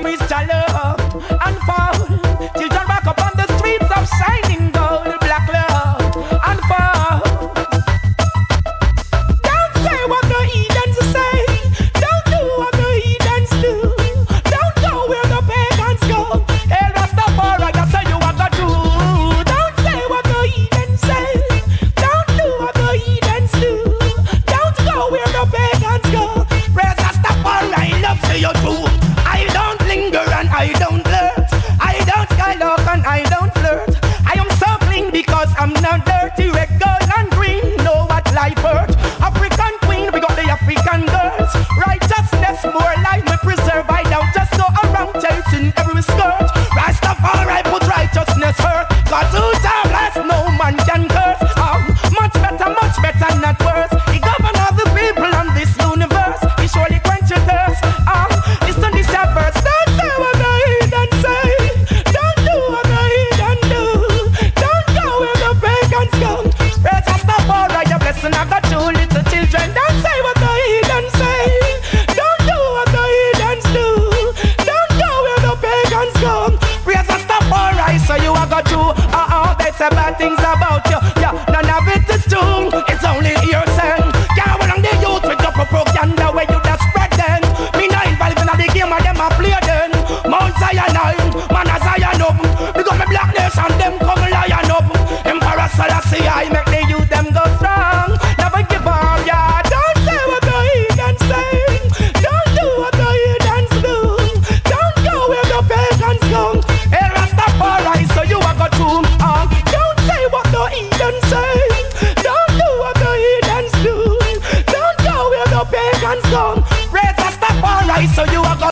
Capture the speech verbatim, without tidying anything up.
name is Jalo and Fall. Children back up on the streets of shining gold, black love and Fall. Don't say what the heathens say. Don't do what the heathens do. Don't go where the pagans go. Hey, Rastafari, I say you are the truth. Don't say what the heathens say. Don't do what the heathens do. Don't go where the pagans go. Praise Rastafari, I love to you too. I don't linger and I don't flirt. I don't skylark and I don't flirt. I am so clean because I'm not dirty. Red, gold and green, know what life hurt. African queen, we got the African girls. Righteousness, more life we preserve. I don't just go around chasing every skirt. Rastafari put righteousness hurt. Cause who's our blessed, no man can curse. Um, much better, much better, not worse. He govern all the people on this universe. He surely quench your thirst. Um, listen this verse. Don't say what the heathen say. Don't do what the heathen do. Don't go where the pagans go. Praise Rastafari, your blessing I got you little children. Don't say what the heathen say. Don't do what the heathens do. Don't go where the pagans go. Praise Rastafari, so you I got you. Uh-uh, they say bad things about you. Yeah, none of it is true. It's only hearsay. Can't go along the youth with your propaganda where you just spread them. Me not involved in the game and them a play then. Mount Zion, man a Zion up. Because me black nation, them come lion up. Emperor Selassie, I make the youth